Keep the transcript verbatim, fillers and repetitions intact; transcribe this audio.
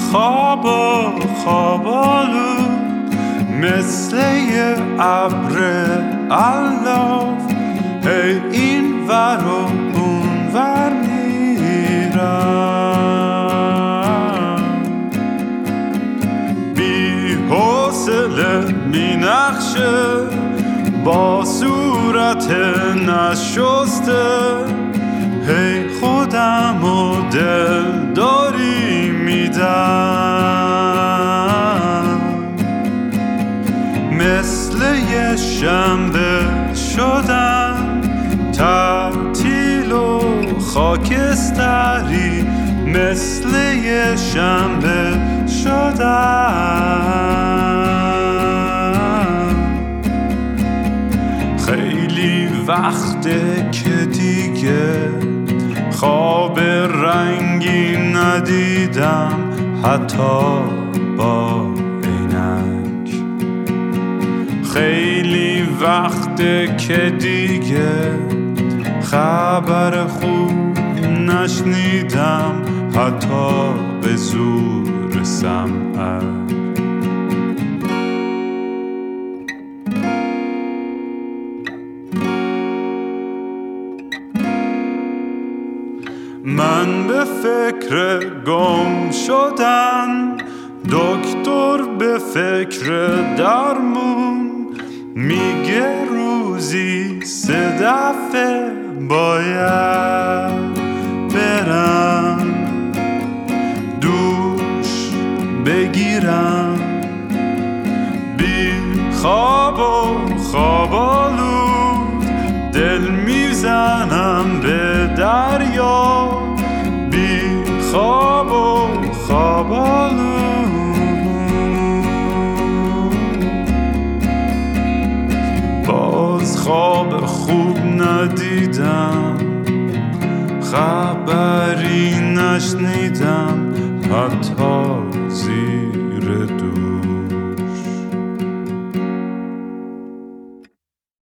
خواب و خوابالو مثل یه ابر الاف هی این ور و اون ور میرم، بی حوصله بی نقشه با صورت نشسته هی خودم و دل داری میدم، مثل یه شنبه شدم تعطیل و خاکستری، مثل یه شنبه شدم. خیلی وقته که دیگه خواب رنگی ندیدم حتی با عینک، خیلی وقته که دیگه خبر خوب نشنیدم حتی به زور سمعک. من به فکر گم شدن، دکتر به فکر درمون، میگه روزی سه دفعه باید برم دوش بگیرم، بی خواب و خوابالود دل میزنم به دریا، بی خواب و خوابالود باز خواب خوب ندیدم، خبری نشنیدم حتی زیر دور.